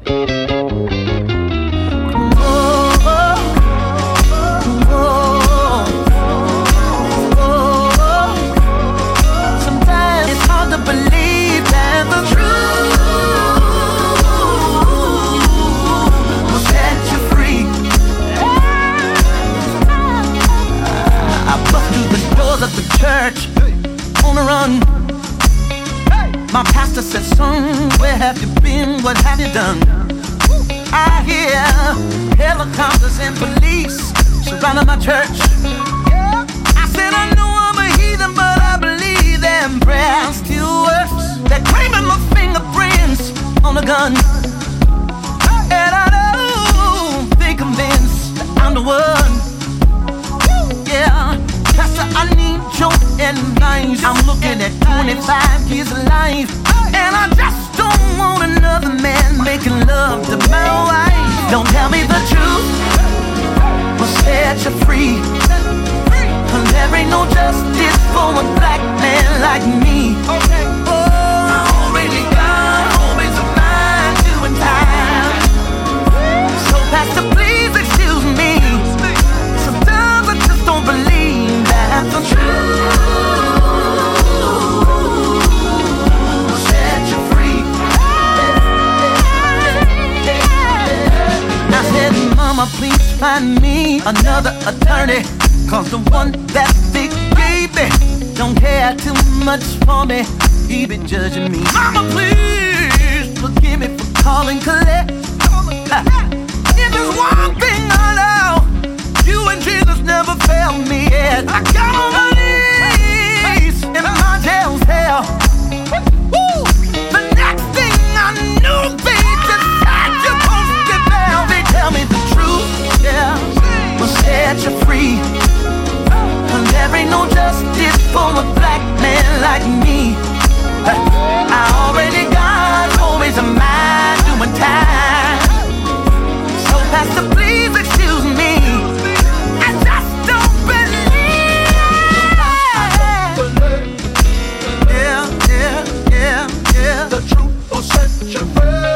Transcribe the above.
Church on the run. My pastor said, son, where have you been? What have you done? I hear helicopters and police surrounding my church. I said, I know I'm a heathen, but I believe them prayers still works. They're claiming my fingerprints on the gun, and I know they convinced that I'm the one. Yeah, Pastor, I need your advice. I'm looking at 25 years of life, and I just don't want another man making love to my wife. Don't tell me the truth, will set you free. There ain't no justice for a black man like me. Oh, I already got always a mind doing time. So Pastor, please excuse me. Sometimes I just don't believe that's the truth. Set you free. I said, Mama, please find me another attorney, 'cause the one that Vic gave me don't care too much for me. He been judging me. Mama, please forgive me for calling collect. If there's one thing I know, you and Jesus never failed me yet. I got on my knees in my jail cell. Woo! The next thing I knew, they decided you're supposed to get bail. They tell me the truth, yeah, will set you free. There ain't no justice for a black man like me. I already got always a mind doing time. So Pastor, please excuse me. I just don't believe. Yeah. The truth will set you free.